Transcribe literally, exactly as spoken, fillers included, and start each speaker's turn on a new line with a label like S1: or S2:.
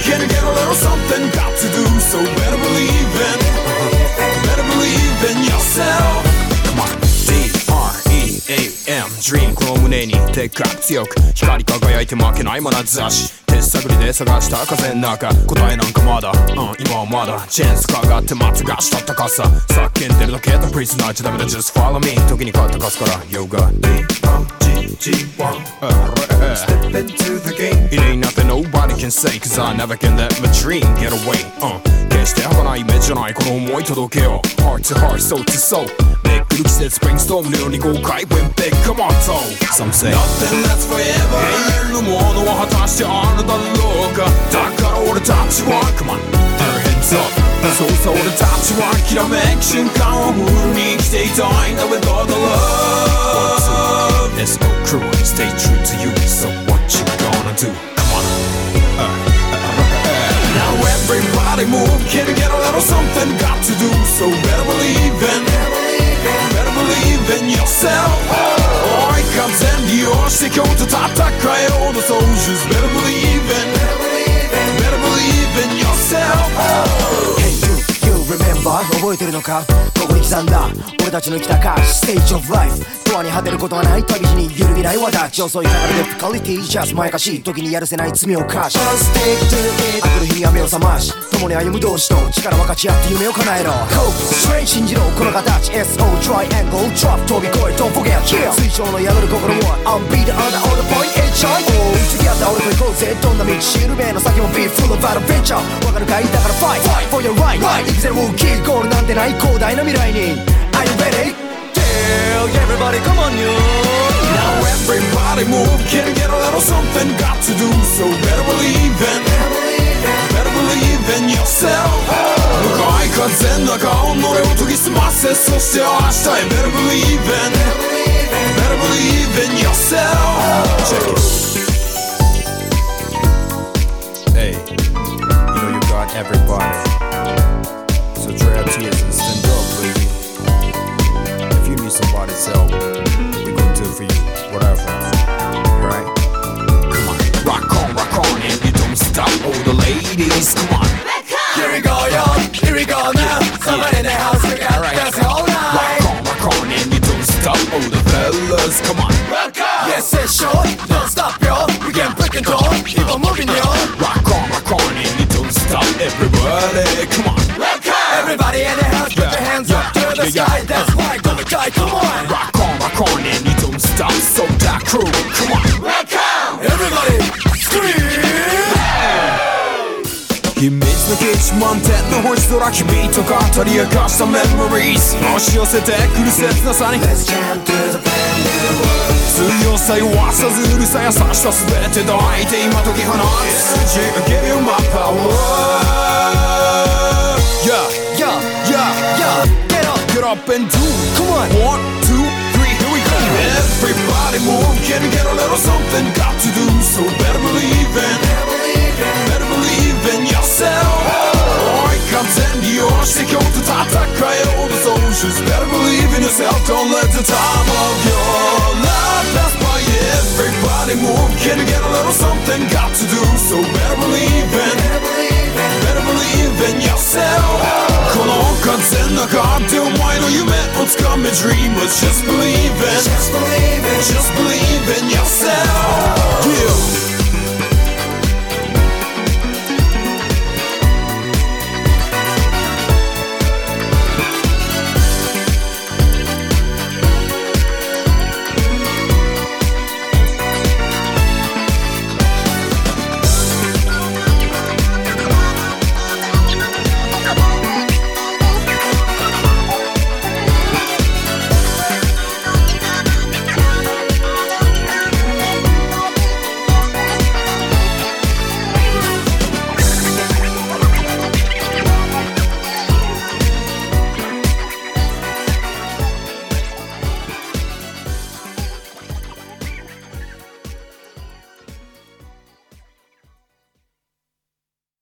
S1: can you get a little something got to do, so better believe in, better believe in yourself. Come on, D R E A M Dream この胸にでっかく強く光り輝いて負けない眼差し手探りで探した風の中答えなんかまだ、うん、今はまだチェーンスかがって松がしたったかさ叫んでるだけだプリズナーじゃダメだ Just follow me 時に勝ったかすから Yoga D O G G one Step into the game It ain't nothing nobody can say Cause I never can let my dream get away、uh, 決して儚い目じゃないこの想い届けよ Heart to heart, soul to soul めくる季節 Brainstorm のように豪快 Win big, come on toe Some say Nothing lasts forever 永遠のものは果たしてあるだろうかだから俺たちは Come on, put your hands up そうさ俺たちはきらめく瞬間をフルに生きていたいんだ With all the love One, two, S O crew Stay true to you So what you gonna do? Come on uh, uh, uh, Now everybody move Can you get a little something got to do So better believe in Better believe in yourself 追い風に利用して今日と戦えようの Soldiers Better believe in Better believe in yourself
S2: Hey you, you remember 覚えてるのかここに刻んだ俺たちの生きた歌詞 Stage of life ドアに果てることはない旅路に揺るぎない私遅いからデフィカリティ Just まやかしい時にやるせない罪を犯し Just stick to it 明くる日には目を覚まし共に歩む同士と力分かち合って夢を叶えろ Hope, straight 信じろこの形 エスオー triangle drop 飛び越え Don't forget kill 水晶の宿る心は I'm beat under all the point H I O 付き合った俺と行こうぜどんな道しるべの先も Be full of adventure わかるかいだから Fight, fight for your right 生きてるウォーキーゴールなんてない広大な未来に Are you ready? Yeah, everybody come on you
S1: Now everybody move Can you get a little something got to do So better believe in Better believe in yourself 向かい風の中己を研ぎ澄ませそして明日へ Better believe in Better believe in yourself Check it Hey, you know you got everybody So dry your tears and stand up baby If you need somebody's help we gon' do it for you Whatever Right? Come on Rock on, rock on and you don't stop All the ladies, come on
S2: Here we go yo, here we go now Somebody in the house, we got right. Dancing all night
S1: Rock on, rock on and you don't stop All the fellas, come on
S2: Rock on Yes, it's short, don't stop yo We can break and roll, keep on moving yo
S1: Rock on, rock on and you don't stop Everybody, come on
S2: Rock on Everybody in the house, put your hands up to the sky That's why gonna die, come on
S1: Rock on, rock on and you don't stop So that crew, come on
S2: Rock on Everybody, scream
S1: 秘密の基地満点の星空君と語り明かしたメモリーズ押し寄せてくる切なさに
S2: Let's jump to the brand new world
S1: 強さ弱さずうるさ優しさ全て抱いて今解き放つ Give you my power Yeah,
S2: Yeah,
S1: yeah,
S2: yeah Get up,
S1: get up and do
S2: come on
S1: One, two, three, here we go Everybody move, can you get a little something got to do So better believe in Better believe in yourself 追い風に利用して今日と戦えよう The soldiers Better believe in yourself Don't let the time of your life pass by Everybody move Can you get a little something got to do So better believe in Better believe in yourself この風の中でお前の夢をつかめ Dreamers Just believe in Just believe in Just believe